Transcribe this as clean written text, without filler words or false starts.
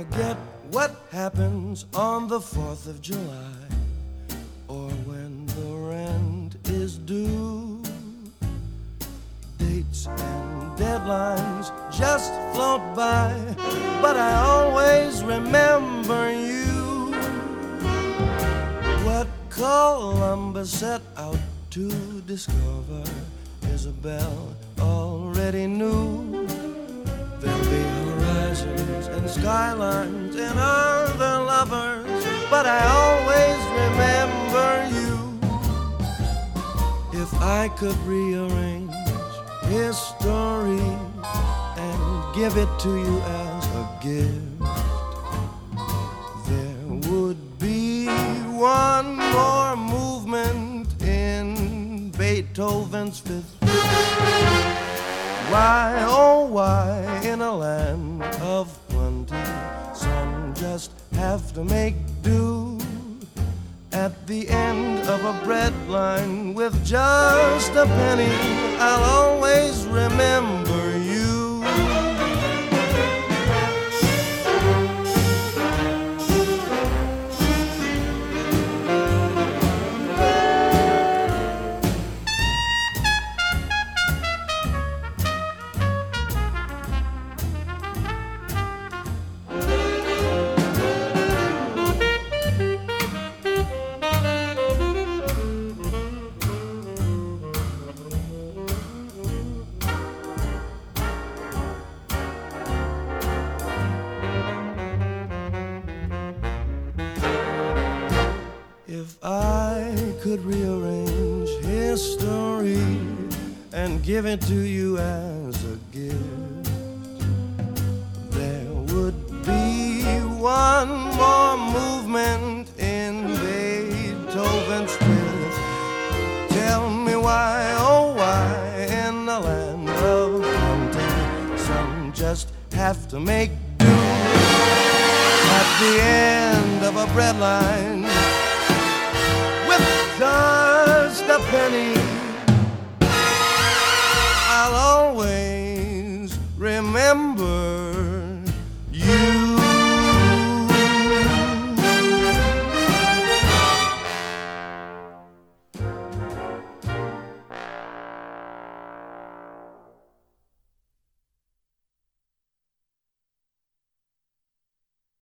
forget what happens on the 4th of July, or when the rent is due. Dates and deadlines just float by, but I always remember you. What Columbus set out to discover, Isabel already knew. There'll be horizons and skylines and other lovers, but I always remember you. If I could rearrange history and give it to you as a gift, there would be one more movement in Beethoven's Fifth. Why, oh why, in a land of plenty, some just have to make do at the end of a bread line with just a penny. I'll always remember you. If I could rearrange history and give it to you as a gift, there would be one more movement in Beethoven's Fifth. Tell me why, oh why, in the land of plenty, some just have to make do at the end of a bread line with just a penny. I'll always remember